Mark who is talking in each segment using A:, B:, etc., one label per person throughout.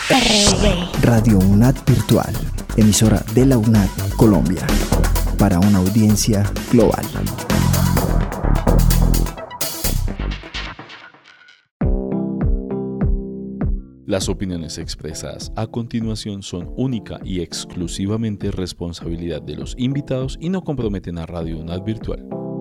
A: Radio UNAD Virtual, emisora de la UNAD Colombia, para una audiencia global.
B: Las opiniones expresadas a continuación son única y exclusivamente responsabilidad de los invitados y no comprometen a Radio UNAD Virtual.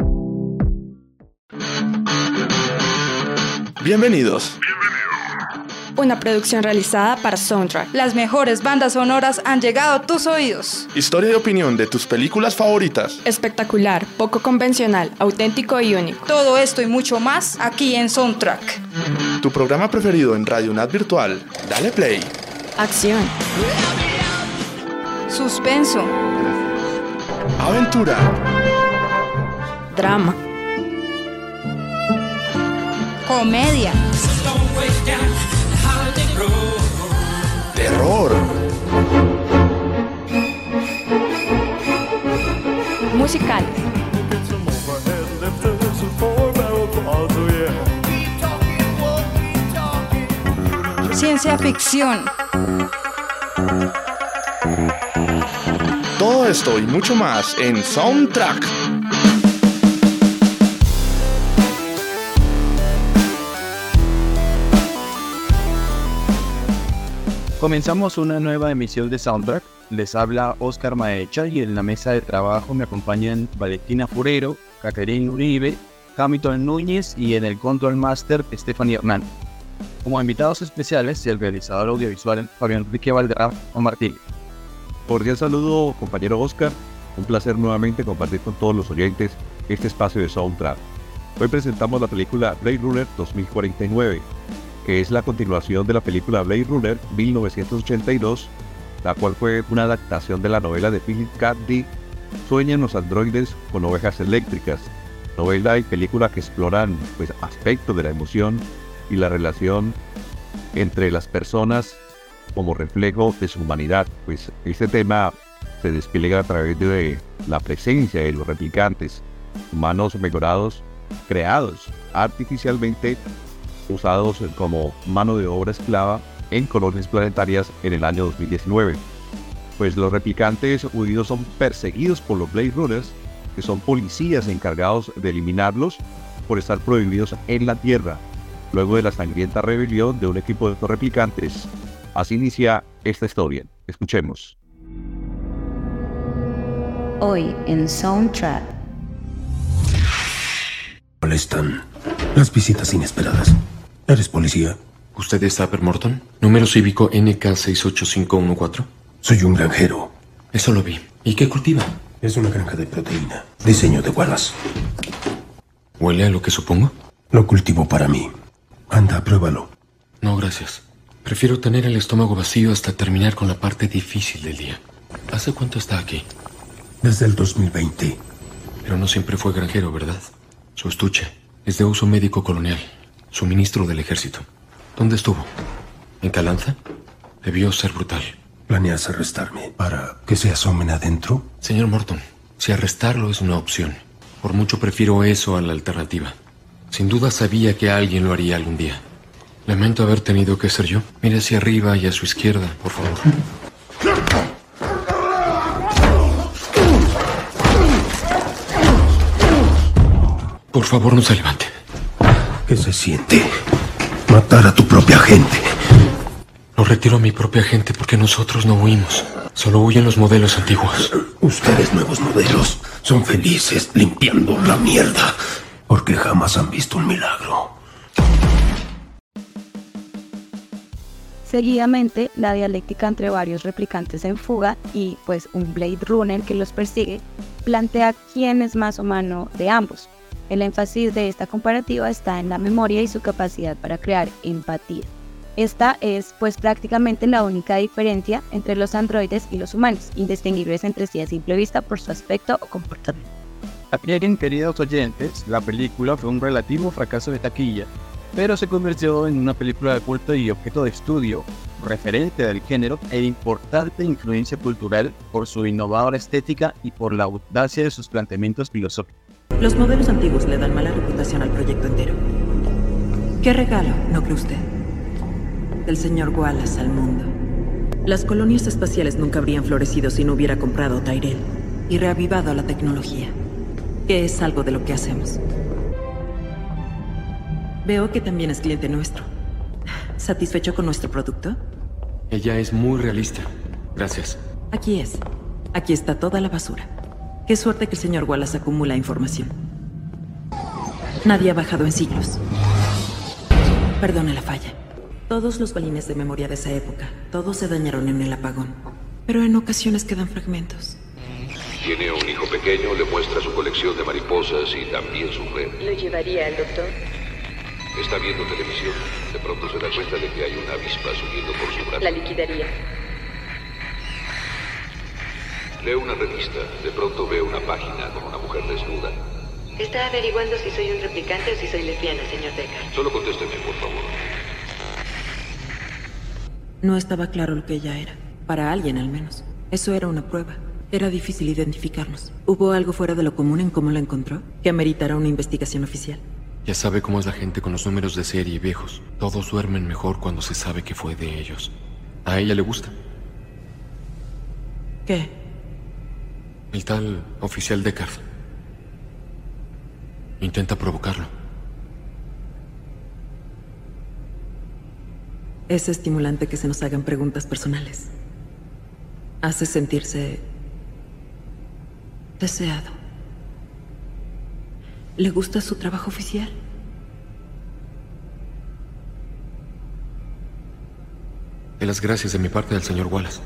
C: Bienvenidos.
D: Una producción realizada para Soundtrack. Las mejores bandas sonoras han llegado a tus oídos.
C: Historia y opinión de tus películas favoritas.
D: Espectacular, poco convencional, auténtico y único. Todo esto y mucho más aquí en Soundtrack.
C: Tu programa preferido en Radio UNAD Virtual. Dale play.
D: Acción. Suspenso.
C: Aventura.
D: Drama. Comedia.
C: Terror.
D: Musicales. Ciencia ficción.
C: Todo esto y mucho más en Soundtrack.
E: Comenzamos una nueva emisión de Soundtrack. Les habla Oscar Maecha y en la mesa de trabajo me acompañan Valentina Furero, Caterine Uribe, Hamilton Núñez y en el Control Master Stephanie Hernández. Como invitados especiales, el realizador audiovisual Fabián Enrique Valderrama Martínez.
F: Cordial saludo, compañero Oscar. Un placer nuevamente compartir con todos los oyentes este espacio de Soundtrack. Hoy presentamos la película Blade Runner 2049, que es la continuación de la película Blade Runner 1982, la cual fue una adaptación de la novela de Philip K. Dick, Sueñan los androides con ovejas eléctricas, novela y película que exploran aspectos de la emoción y la relación entre las personas como reflejo de su humanidad. Este tema se despliega a través de la presencia de los replicantes, humanos mejorados, creados artificialmente, usados como mano de obra esclava en colonias planetarias en el año 2019. Los replicantes judíos son perseguidos por los Blade Runners, que son policías encargados de eliminarlos por estar prohibidos en la Tierra, luego de la sangrienta rebelión de un equipo de estos replicantes. Así inicia esta historia. Escuchemos.
G: Hoy en Soundtrack.
H: Molestan las visitas inesperadas. ¿Eres policía?
I: ¿Usted es Sapper Morton? ¿Número cívico NK68514?
H: Soy un granjero.
I: Eso lo vi. ¿Y qué cultiva?
H: Es una granja de proteína. Diseño de Wallace.
I: ¿Huele a lo que supongo?
H: Lo cultivo para mí. Anda, pruébalo.
I: No, gracias. Prefiero tener el estómago vacío hasta terminar con la parte difícil del día. ¿Hace cuánto está aquí?
H: Desde el 2020.
I: Pero no siempre fue granjero, ¿verdad? Su estuche es de uso médico colonial. Suministro del ejército. ¿Dónde estuvo? ¿En Calanza? Debió ser brutal.
H: ¿Planeas arrestarme para que se asomen adentro?
I: Señor Morton, si arrestarlo es una opción, por mucho prefiero eso a la alternativa. Sin duda sabía que alguien lo haría algún día. Lamento haber tenido que ser yo. Mire hacia arriba y a su izquierda, por favor. Por favor, no se levante.
H: ¿Qué se siente matar a tu propia gente?
I: No retiro a mi propia gente porque nosotros no huimos. Solo huyen los modelos antiguos.
H: Ustedes, nuevos modelos, son felices limpiando la mierda porque jamás han visto un milagro.
G: Seguidamente, la dialéctica entre varios replicantes en fuga y un Blade Runner que los persigue plantea quién es más humano de ambos. El énfasis de esta comparativa está en la memoria y su capacidad para crear empatía. Esta es prácticamente la única diferencia entre los androides y los humanos, indistinguibles entre sí a simple vista por su aspecto o comportamiento.
E: Bien, queridos oyentes, la película fue un relativo fracaso de taquilla, pero se convirtió en una película de culto y objeto de estudio, referente del género e importante influencia cultural por su innovadora estética y por la audacia de sus planteamientos filosóficos.
J: Los modelos antiguos le dan mala reputación al proyecto entero. ¿Qué regalo, no cree usted? del señor Wallace al mundo. Las colonias espaciales nunca habrían florecido si no hubiera comprado Tyrell y reavivado la tecnología, que es algo de lo que hacemos. Veo que también es cliente nuestro. ¿Satisfecho con nuestro producto?
I: Ella es muy realista. Gracias.
J: Aquí es. Aquí está toda la basura. Qué suerte que el señor Wallace acumula información. Nadie ha bajado en siglos. Perdona la falla. Todos los balines de memoria de esa época, todos se dañaron en el apagón. Pero en ocasiones quedan fragmentos.
K: Tiene un hijo pequeño, le muestra su colección de mariposas y también su red.
L: ¿Lo llevaría al doctor?
K: Está viendo televisión. De pronto se da cuenta de que hay una avispa subiendo por su brazo.
L: La liquidaría.
K: Lee una revista. De pronto ve una página con una mujer desnuda.
L: Está averiguando si soy un replicante o si soy lesbiana, señor Deckard.
K: Solo contésteme, por favor.
J: No estaba claro lo que ella era. Para alguien, al menos. Eso era una prueba. Era difícil identificarnos. ¿Hubo algo fuera de lo común en cómo la encontró? ¿Que ameritara una investigación oficial?
I: Ya sabe cómo es la gente con los números de serie viejos. Todos duermen mejor cuando se sabe que fue de ellos. A ella le gusta.
J: ¿Qué?
I: El tal oficial Deckard. Intenta provocarlo.
J: Es estimulante que se nos hagan preguntas personales. Hace sentirse deseado. ¿Le gusta su trabajo oficial?
I: De las gracias de mi parte al señor Wallace.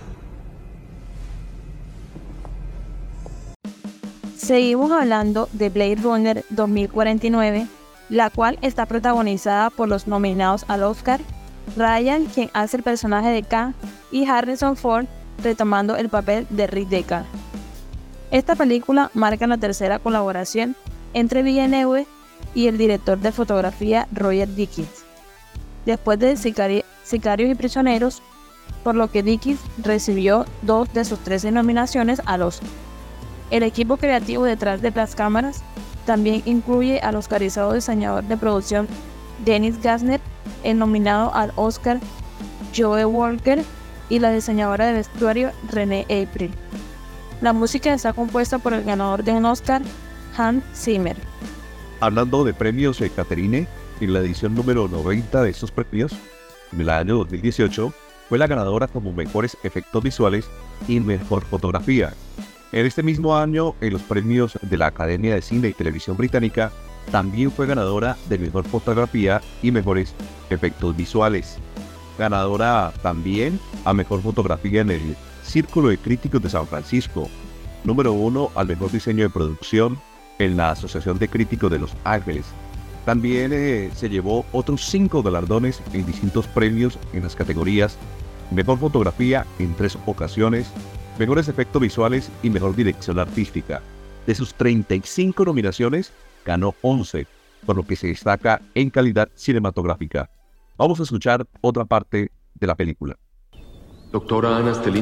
G: Seguimos hablando de Blade Runner 2049, la cual está protagonizada por los nominados al Oscar, Ryan, quien hace el personaje de K, y Harrison Ford, retomando el papel de Rick Deckard. Esta película marca la tercera colaboración entre Villeneuve y el director de fotografía Roger Deakins, después de Sicarios y Prisioneros, por lo que Deakins recibió 2 de sus 13 nominaciones al Oscar. El equipo creativo detrás de las cámaras también incluye al oscarizado diseñador de producción Dennis Gassner, el nominado al Oscar Joe Walker y la diseñadora de vestuario Renee April. La música está compuesta por el ganador de un Oscar, Hans Zimmer.
F: Hablando de premios Catherine, en la edición número 90 de estos premios, en el año 2018, fue la ganadora como mejores efectos visuales y mejor fotografía. En este mismo año, en los premios de la Academia de Cine y Televisión Británica, también fue ganadora de mejor fotografía y mejores efectos visuales. Ganadora también a mejor fotografía en el Círculo de Críticos de San Francisco. Número 1 al mejor diseño de producción en la Asociación de Críticos de Los Ángeles. También se llevó otros 5 galardones en distintos premios en las categorías mejor fotografía en 3 ocasiones, mejores efectos visuales y mejor dirección artística. De sus 35 nominaciones, ganó 11, por lo que se destaca en calidad cinematográfica. Vamos a escuchar otra parte de la película.
I: ¿Doctora Anna Stellin?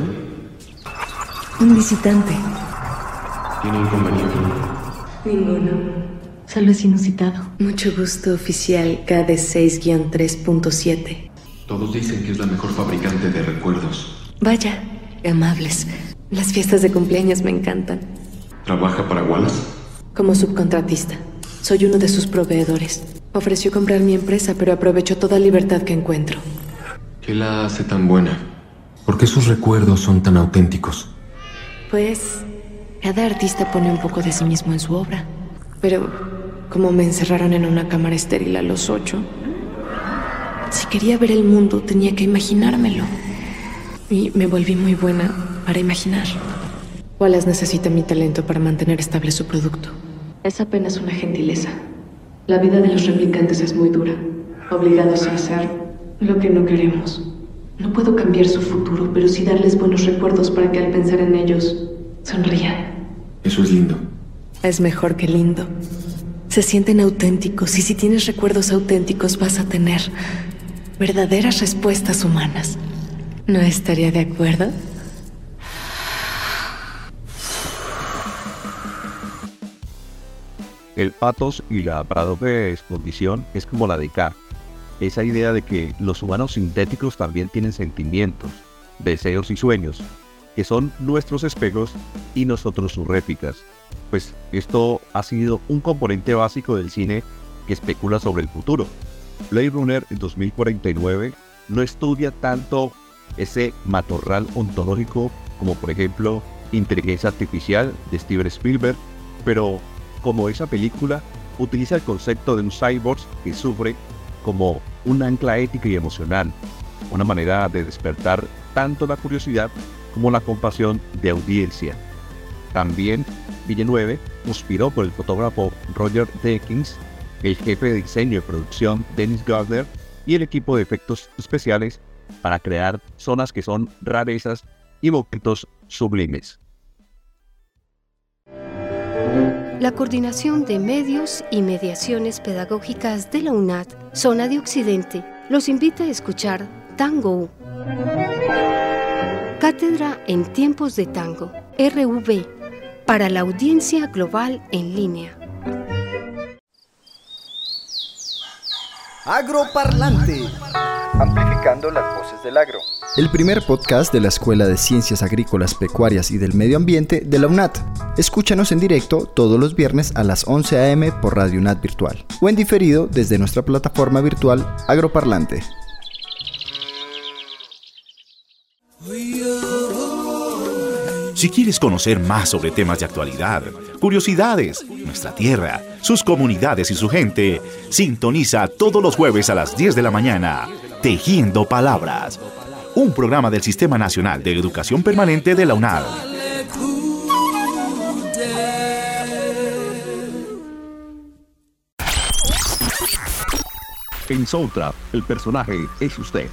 M: Un visitante.
I: ¿Tiene inconveniente?
M: Ninguno. Solo es inusitado. Mucho gusto, oficial KD6-3.7.
I: Todos dicen que es la mejor fabricante de recuerdos.
M: Vaya, amables. Las fiestas de cumpleaños me encantan.
I: ¿Trabaja para Wallace?
M: Como subcontratista. Soy uno de sus proveedores. Ofreció comprar mi empresa, pero aprovechó toda libertad que encuentro.
I: ¿Qué la hace tan buena? ¿Por qué sus recuerdos son tan auténticos?
M: Pues, cada artista pone un poco de sí mismo en su obra. Pero, como me encerraron en una cámara estéril a los 8, si quería ver el mundo, tenía que imaginármelo. Y me volví muy buena para imaginar. Wallace necesita mi talento para mantener estable su producto. Es apenas una gentileza. La vida de los replicantes es muy dura, obligados a hacer lo que no queremos. No puedo cambiar su futuro, pero sí darles buenos recuerdos para que al pensar en ellos, sonrían.
I: Eso es lindo.
M: Es mejor que lindo. Se sienten auténticos y si tienes recuerdos auténticos vas a tener verdaderas respuestas humanas. ¿No estaría de acuerdo?
F: El pathos y la paradoja de condición es como la de K. esa idea de que los humanos sintéticos también tienen sentimientos, deseos y sueños, que son nuestros espejos y nosotros sus réplicas. Pues esto ha sido un componente básico del cine que especula sobre el futuro. Blade Runner 2049 no estudia tanto ese matorral ontológico como por ejemplo Inteligencia Artificial de Steven Spielberg, pero como esa película utiliza el concepto de un cyborg que sufre como un ancla ética y emocional, una manera de despertar tanto la curiosidad como la compasión de audiencia. También Villeneuve inspiró por el fotógrafo Roger Deakins, el jefe de diseño y producción Dennis Gardner y el equipo de efectos especiales para crear zonas que son rarezas y momentos sublimes.
N: La Coordinación de Medios y Mediaciones Pedagógicas de la UNAD, Zona de Occidente, los invita a escuchar Tango. Cátedra en Tiempos de Tango, RV, para la audiencia global en línea.
A: Agroparlante. Amplificando las voces del agro. El primer podcast de la Escuela de Ciencias Agrícolas, Pecuarias y del Medio Ambiente de la UNAD. Escúchanos en directo todos los viernes a las 11 a.m. por Radio UNAD Virtual o en diferido desde nuestra plataforma virtual Agroparlante.
O: Si quieres conocer más sobre temas de actualidad, curiosidades, nuestra tierra, sus comunidades y su gente, sintoniza todos los jueves a las 10 de la mañana, Tejiendo Palabras, un programa del Sistema Nacional de Educación Permanente de la UNAD.
F: En Soundtrap, el personaje es usted.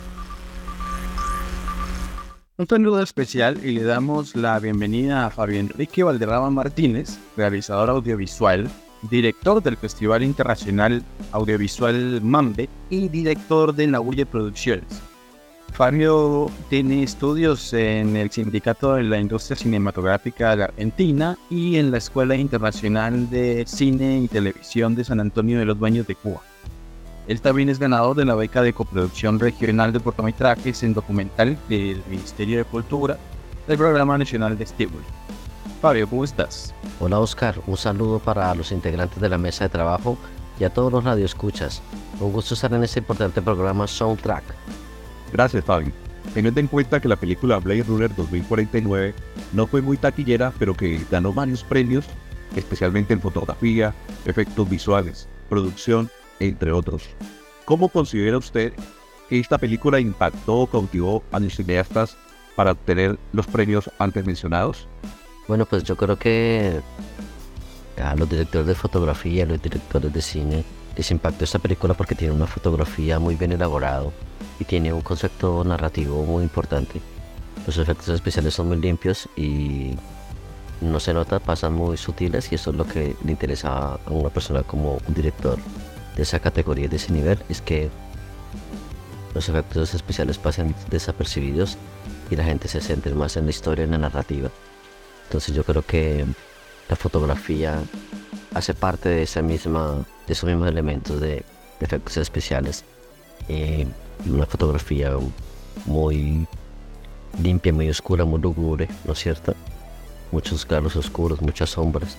E: Un saludo especial y le damos la bienvenida a Fabio Enrique Valderrama Martínez, realizador audiovisual, director del Festival Internacional Audiovisual Mambe y director de Nahuye Producciones. Fabio tiene estudios en el Sindicato de la Industria Cinematográfica de la Argentina y en la Escuela Internacional de Cine y Televisión de San Antonio de los Baños de Cuba. Él también es ganador de la beca de coproducción regional de cortometrajes en documental del Ministerio de Cultura del Programa Nacional de Estímulo. Fabio, ¿cómo estás?
P: Hola Oscar, un saludo para los integrantes de la mesa de trabajo y a todos los radioescuchas. Un gusto estar en este importante programa Soundtrack.
F: Gracias, Fabio. Teniendo en cuenta que la película Blade Runner 2049 no fue muy taquillera, pero que ganó varios premios, especialmente en fotografía, efectos visuales, producción, entre otros. ¿Cómo considera usted que esta película impactó o cautivó a los cineastas para obtener los premios antes mencionados?
P: Bueno, pues yo creo que a los directores de fotografía, a los directores de cine, les impactó esta película porque tiene una fotografía muy bien elaborada y tiene un concepto narrativo muy importante. Los efectos especiales son muy limpios y no se nota, pasan muy sutiles, y eso es lo que le interesa a una persona como un director de esa categoría, de ese nivel, es que los efectos especiales pasen desapercibidos y la gente se centre más en la historia, en la narrativa. Entonces yo creo que la fotografía hace parte de esos mismos elementos de efectos especiales. Una fotografía muy limpia, muy oscura, muy lúgubre, ¿no es cierto? Muchos claros oscuros, muchas sombras,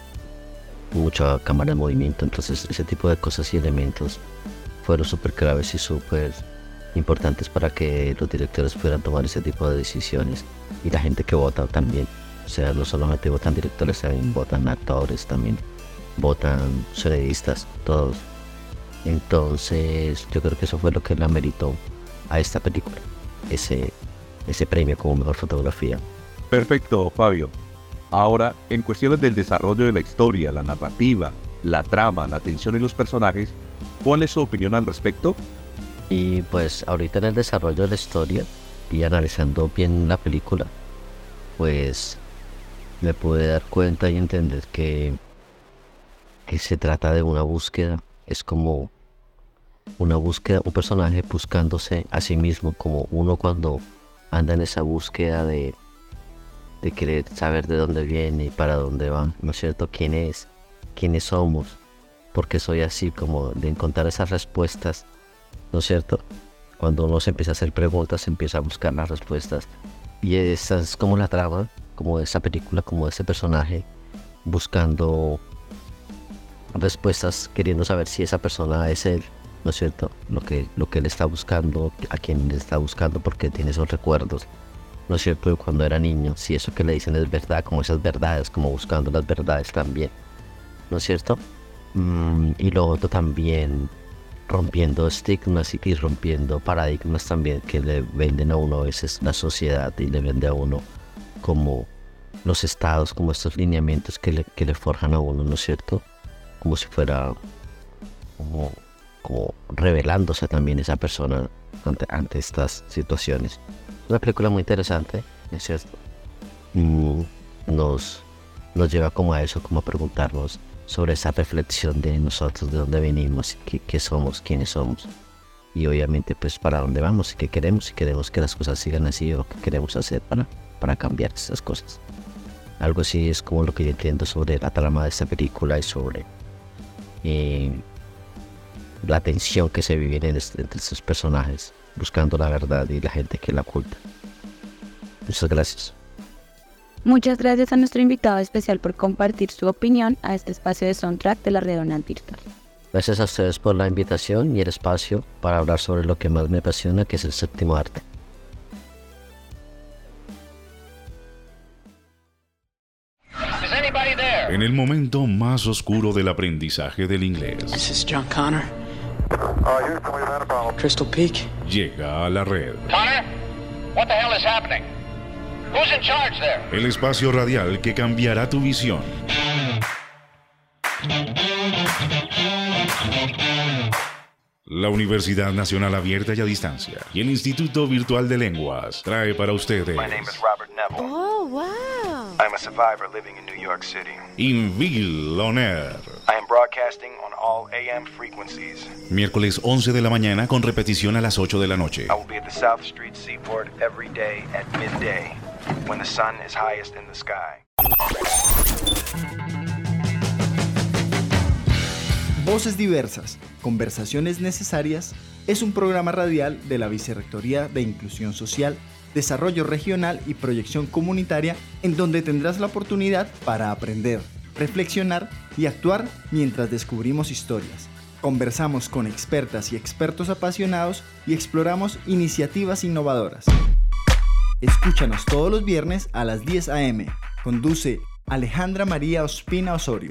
P: mucha cámara de movimiento. Entonces ese tipo de cosas y elementos fueron súper claves y súper importantes para que los directores puedan tomar ese tipo de decisiones, y la gente que vota también. O sea, no solamente votan directores, también votan actores, también votan sonidistas, todos. Entonces yo creo que eso fue lo que le ameritó a esta película ese premio como mejor fotografía.
F: Perfecto, Fabio. Ahora, en cuestiones del desarrollo de la historia, la narrativa, la trama, la tensión y los personajes, ¿cuál es su opinión al respecto?
P: Y pues ahorita en el desarrollo de la historia y analizando bien la película, pues me pude dar cuenta y entender que se trata de una búsqueda. Es como una búsqueda, un personaje buscándose a sí mismo, como uno cuando anda en esa búsqueda de querer saber de dónde viene y para dónde va, ¿no es cierto? ¿Quién es? ¿Quiénes somos? ¿Por qué soy así? Como de encontrar esas respuestas ¿no es cierto? Cuando uno se empieza a hacer preguntas, se empieza a buscar las respuestas. Y esa es como la trama, como de esa película, como de ese personaje, buscando respuestas, queriendo saber si esa persona es él, ¿no es cierto? Lo que él está buscando, a quien le está buscando, porque tiene esos recuerdos, ¿no es cierto? De cuando era niño, si eso que le dicen es verdad, como esas verdades, como buscando las verdades también, ¿no es cierto? Y lo otro también, rompiendo estigmas y rompiendo paradigmas también que le venden a uno a veces la sociedad y le vende a uno como los estados, como estos lineamientos que le forjan a uno, ¿no es cierto? Como si fuera como revelándose también esa persona ante estas situaciones. Una película muy interesante, ¿no es cierto? Nos lleva como a eso, como a preguntarnos sobre esa reflexión de nosotros, de dónde venimos, qué somos, quiénes somos. Y obviamente pues para dónde vamos y qué queremos, si queremos que las cosas sigan así o qué queremos hacer para cambiar esas cosas. Algo así es como lo que yo entiendo sobre la trama de esta película y sobre la tensión que se vive entre estos personajes, buscando la verdad y la gente que la oculta. Muchas gracias.
G: Muchas gracias a nuestro invitado especial por compartir su opinión a este espacio de Soundtrack de la Red UNAD Virtual.
P: Gracias a ustedes por la invitación y el espacio para hablar sobre lo que más me apasiona, que es el séptimo arte.
O: En el momento más oscuro del aprendizaje del inglés.
Q: This is John Connor. Crystal Peak.
O: Llega a la red.
R: Connor, what the hell is happening? Who's in charge there?
O: El espacio radial que cambiará tu visión. La Universidad Nacional Abierta y a Distancia y el Instituto Virtual de Lenguas trae para ustedes.
S: My name is Robert Neville.
T: Oh, wow.
S: I'm a survivor living in New York City.
O: Inville On Air.
S: I am broadcasting on all AM frequencies.
O: Miércoles 11 de la mañana con repetición a las 8 de la noche.
S: I will be at the South Street Seaport every day at midday, when the sun is highest in the sky.
A: Voces diversas, conversaciones necesarias, es un programa radial de la Vicerrectoría de Inclusión Social, Desarrollo Regional y Proyección Comunitaria, en donde tendrás la oportunidad para aprender, reflexionar y actuar mientras descubrimos historias. Conversamos con expertas y expertos apasionados y exploramos iniciativas innovadoras. Escúchanos todos los viernes a las 10 a.m. Conduce Alejandra María Ospina Osorio.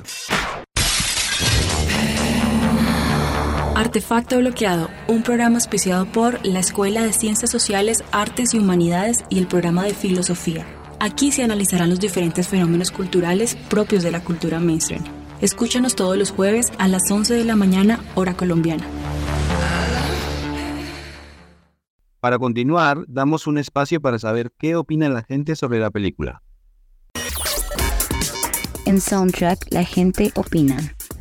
U: Artefacto Bloqueado, un programa auspiciado por la Escuela de Ciencias Sociales, Artes y Humanidades y el programa de Filosofía. Aquí se analizarán los diferentes fenómenos culturales propios de la cultura mainstream. Escúchanos todos los jueves a las 11 de la mañana, hora colombiana.
E: Para continuar, damos un espacio para saber qué opina la gente sobre la película.
G: En Soundtrack, la gente opina.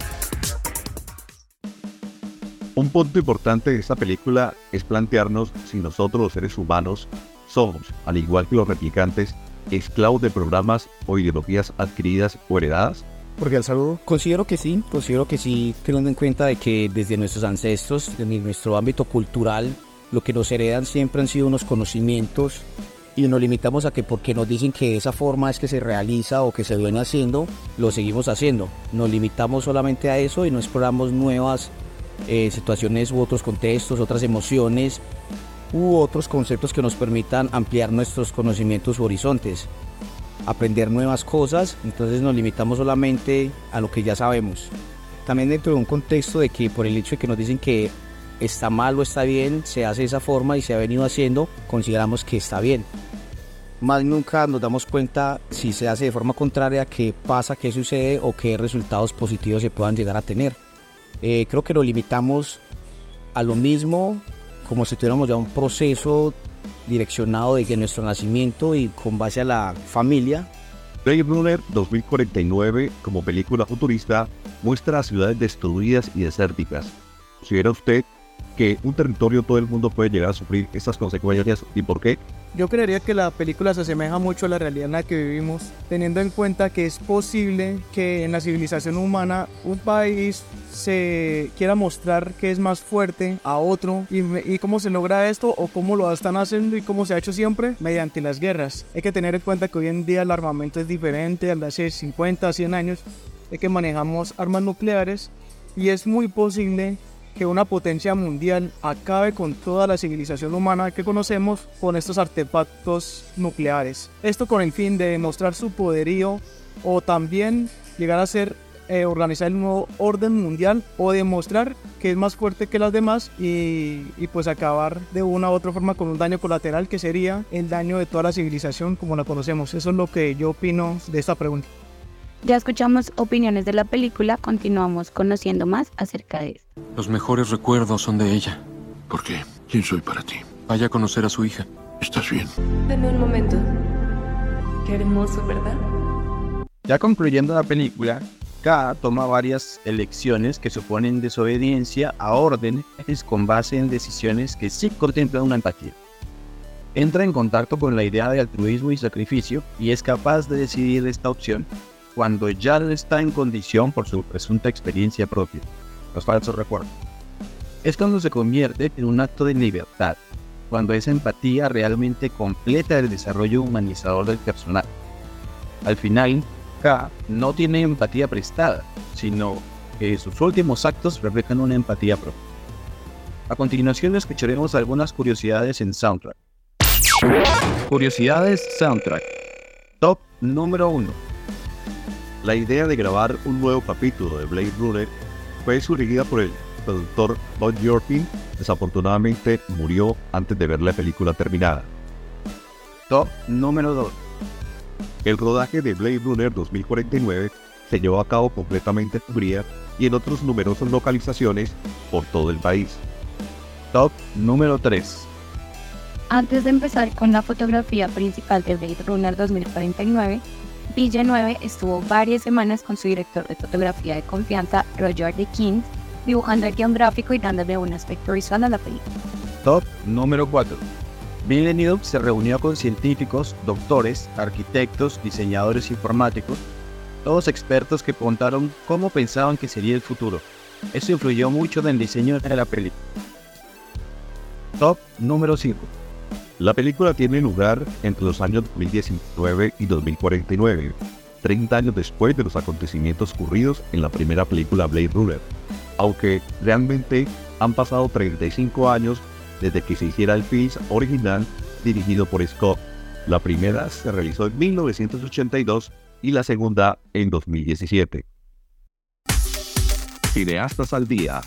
F: Un punto importante de esta película es plantearnos si nosotros los seres humanos somos, al igual que los replicantes, esclavos de programas o ideologías adquiridas o heredadas.
V: Porque al saludo, considero que sí, teniendo en cuenta de que desde nuestros ancestros, en nuestro ámbito cultural, lo que nos heredan siempre han sido unos conocimientos y nos limitamos a que porque nos dicen que de esa forma es que se realiza o que se viene haciendo, lo seguimos haciendo. Nos limitamos solamente a eso y no exploramos nuevas situaciones u otros contextos, otras emociones u otros conceptos que nos permitan ampliar nuestros conocimientos u horizontes, aprender nuevas cosas. Entonces nos limitamos solamente a lo que ya sabemos. También dentro de un contexto de que por el hecho de que nos dicen que está mal o está bien, se hace de esa forma y se ha venido haciendo, consideramos que está bien. Más nunca nos damos cuenta si se hace de forma contraria, qué pasa, qué sucede o qué resultados positivos se puedan llegar a tener. Creo que lo limitamos a lo mismo, como si tuviéramos ya un proceso direccionado desde nuestro nacimiento y con base a la familia.
F: Blade Runner 2049, como película futurista, muestra ciudades destruidas y desérticas. ¿Considera usted que un territorio todo el mundo puede llegar a sufrir estas consecuencias y por qué?
Q: Yo creería que la película se asemeja mucho a la realidad en la que vivimos, teniendo en cuenta que es posible que en la civilización humana un país se quiera mostrar que es más fuerte a otro y cómo se logra esto o cómo lo están haciendo y cómo se ha hecho siempre mediante las guerras. Hay que tener en cuenta que hoy en día el armamento es diferente al de hace 50, 100 años, de que manejamos armas nucleares y es muy posible que una potencia mundial acabe con toda la civilización humana que conocemos con estos artefactos nucleares. Esto con el fin de demostrar su poderío o también llegar a ser organizar el nuevo orden mundial o demostrar que es más fuerte que las demás y pues acabar de una u otra forma con un daño colateral que sería el daño de toda la civilización como la conocemos. Eso es lo que yo opino de esta pregunta.
G: Ya escuchamos opiniones de la película, continuamos conociendo más acerca de esto.
I: Los mejores recuerdos son de ella.
H: ¿Por qué? ¿Quién soy para ti?
I: Vaya a conocer a su hija.
H: ¿Estás bien?
M: Dame un momento. Qué hermoso, ¿verdad?
E: Ya concluyendo la película, K toma varias elecciones que suponen desobediencia a órdenes con base en decisiones que sí contemplan una empatía. Entra en contacto con la idea de altruismo y sacrificio y es capaz de decidir esta opción cuando ya no está en condición por su presunta experiencia propia, los falsos recuerdos. Es cuando se convierte en un acto de libertad, cuando esa empatía realmente completa el desarrollo humanizador del personaje. Al final, K no tiene empatía prestada, sino que sus últimos actos reflejan una empatía propia. A continuación escucharemos algunas curiosidades en Soundtrack. Curiosidades Soundtrack. Top número 1.
F: La idea de grabar un nuevo capítulo de Blade Runner fue surgida por el productor Bob Yorkin. Desafortunadamente murió antes de ver la película terminada.
E: Top número 2.
F: El rodaje de Blade Runner 2049 se llevó a cabo completamente en Hungría y en otras numerosas localizaciones por todo el país.
E: Top número 3.
G: Antes de empezar con la fotografía principal de Blade Runner 2049, Villeneuve estuvo varias semanas con su director de fotografía de confianza, Roger Deakins, dibujando el guión gráfico y dándole un aspecto visual a la película.
E: Top número 4. Villeneuve se reunió con científicos, doctores, arquitectos, diseñadores informáticos, todos expertos que contaron cómo pensaban que sería el futuro. Eso influyó mucho en el diseño de la película. Top número 5.
F: La película tiene lugar entre los años 2019 y 2049, 30 años después de los acontecimientos ocurridos en la primera película Blade Runner, aunque realmente han pasado 35 años desde que se hiciera el film original dirigido por Scott. La primera se realizó en 1982 y la segunda en 2017. Cineastas al día.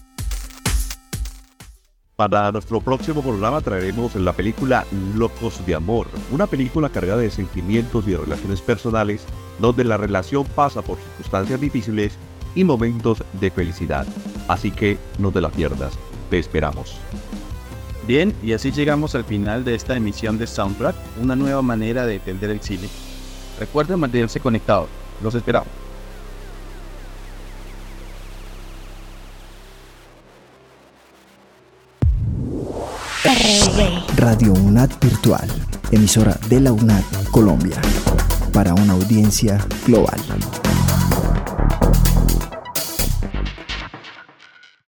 F: Para nuestro próximo programa traeremos la película Locos de Amor, una película cargada de sentimientos y de relaciones personales, donde la relación pasa por circunstancias difíciles y momentos de felicidad. Así que no te la pierdas, te esperamos.
E: Bien, y así llegamos al final de esta emisión de Soundtrack, una nueva manera de entender el cine. Recuerden mantenerse conectados, los esperamos.
A: Radio UNAD Virtual, emisora de la UNAD Colombia, para una audiencia global.